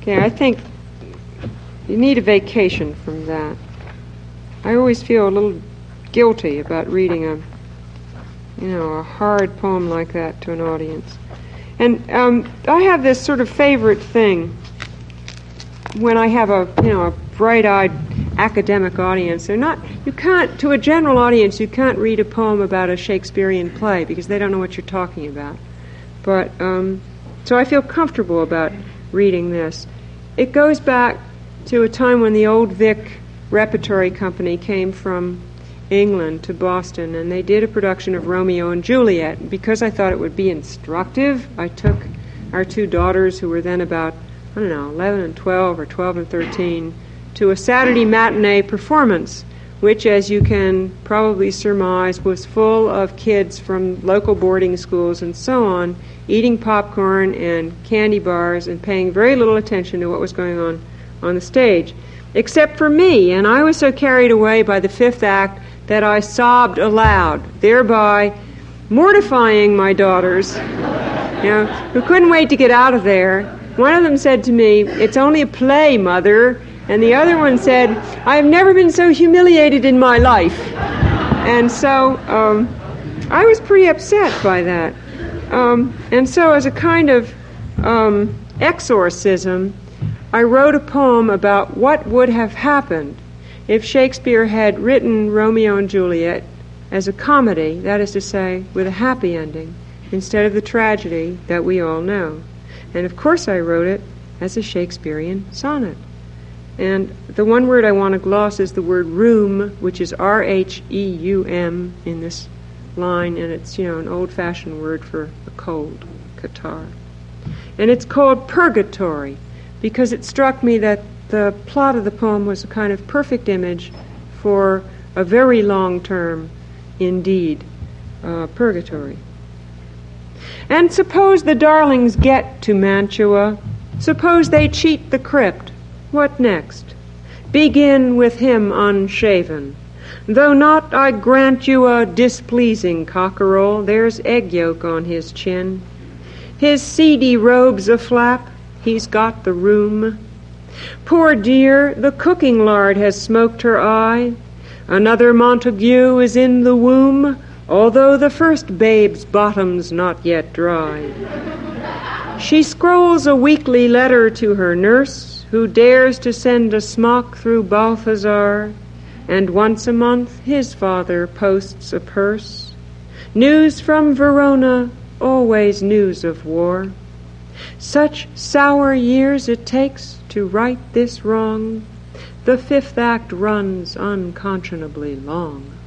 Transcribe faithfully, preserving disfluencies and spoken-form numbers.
Okay, I think you need a vacation from that. I always feel a little guilty about reading a, you know, a hard poem like that to an audience. And um, I have this sort of favorite thing when I have a, you know, a bright-eyed academic audience. They're not, you can't, to a general audience, you can't read a poem about a Shakespearean play because they don't know what you're talking about. But, um, so I feel comfortable about reading this. It goes back to a time when the Old Vic Repertory Company came from England to Boston, and they did a production of Romeo and Juliet. And because I thought it would be instructive, I took our two daughters, who were then about, I don't know, eleven and twelve, or twelve and thirteen, to a Saturday matinee performance, which, as you can probably surmise, was full of kids from local boarding schools and so on, eating popcorn and candy bars and paying very little attention to what was going on on the stage, except for me. And I was so carried away by the fifth act that I sobbed aloud, thereby mortifying my daughters, you know, who couldn't wait to get out of there. One of them said to me, "It's only a play, Mother." And the other one said, "I have never been so humiliated in my life." And so um, I was pretty upset by that. Um, and so as a kind of um, exorcism, I wrote a poem about what would have happened if Shakespeare had written Romeo and Juliet as a comedy, that is to say, with a happy ending, instead of the tragedy that we all know. And of course I wrote it as a Shakespearean sonnet. And the one word I want to gloss is the word room, which is R H E U M in this line, and it's, you know, an old-fashioned word for a cold, catarrh. And it's called Purgatory, because it struck me that the plot of the poem was a kind of perfect image for a very long term, indeed, uh, purgatory. And suppose the darlings get to Mantua, suppose they cheat the crypt, what next? Begin with him unshaven. Though not, I grant you, a displeasing cockerel, there's egg yolk on his chin. His seedy robe's a flap, he's got the rheum. Poor dear, the cooking lard has smoked her eye. Another Montague is in the womb, although the first babe's bottom's not yet dry. She scrolls a weekly letter to her nurse, who dares to send a smock through Balthazar, and once a month his father posts a purse. News from Verona, always news of war. Such sour years it takes to right this wrong. The fifth act runs unconscionably long.